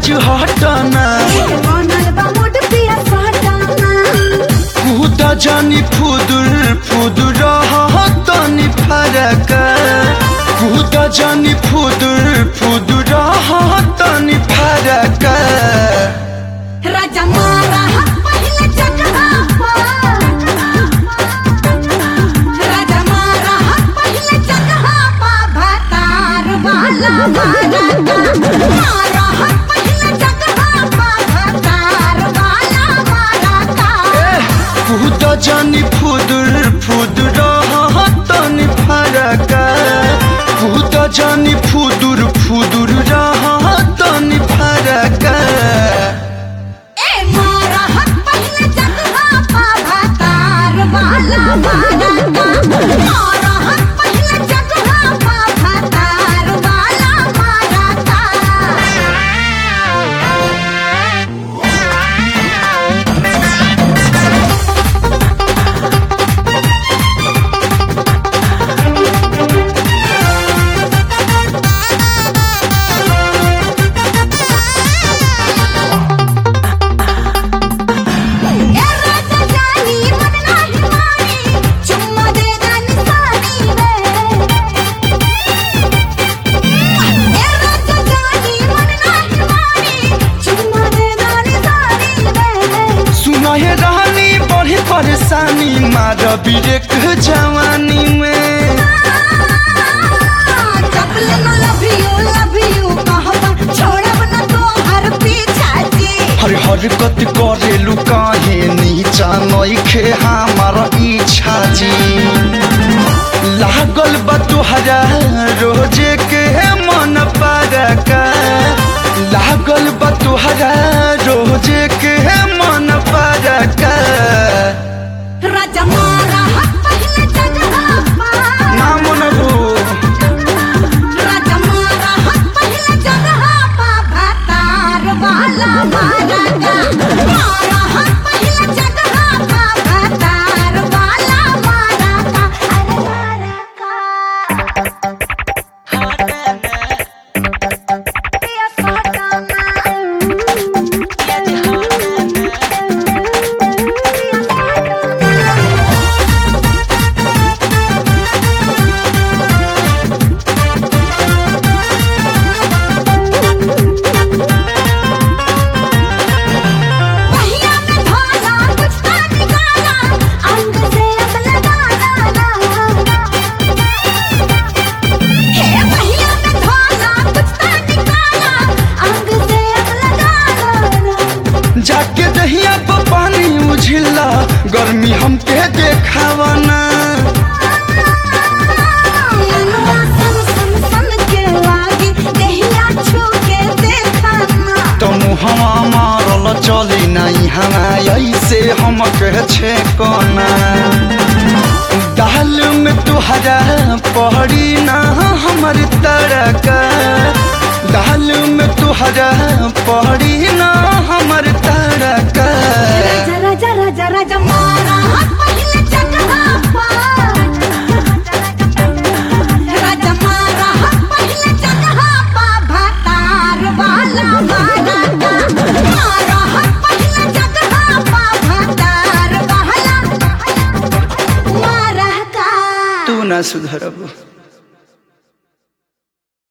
आज हटना कूदा जानी फुदुर फुदुर तनी फरक कूदा जानी फुदुर फुदुर तनी फरक राजा मारा पहले जगह राजा मारा पहले जगह भातार वाला मारा मारा पहले जगह भातार वाला मारा कूदा जानी फुदुर फुदुर तनी फरक कूदा जानी फुदुर फुदुर तनी फरक परेशानी मार बिरेक जवानी में हर हरकत करेलू काहे नीचा नइखे हमार इच्छा जी लागल बा तोहरा रोजे के मन परक लागल बा तोहरा रोजे के मन परक राजा मारा पहले जगह ना मनबू राजा मारा पहले जगह भातार वाला मारा मारा पहले जगह भातार वाला मारा अरे जाके दहिया पर पानी उझिला गर्मी हमके देखावना मुहवा मारल चली नहीं हवा ऐसे हमके छेकना दाल में तुहरा पहड़ी ना हमर तरक दाल में तुहरा पहड़ी ना हमर तरक राजा राजा राजा मारा पहले जगह राजा मारा पहले जगह भातार वाला मारा मारा पहले जगह भातार वाला मारा तू ना सुधरब।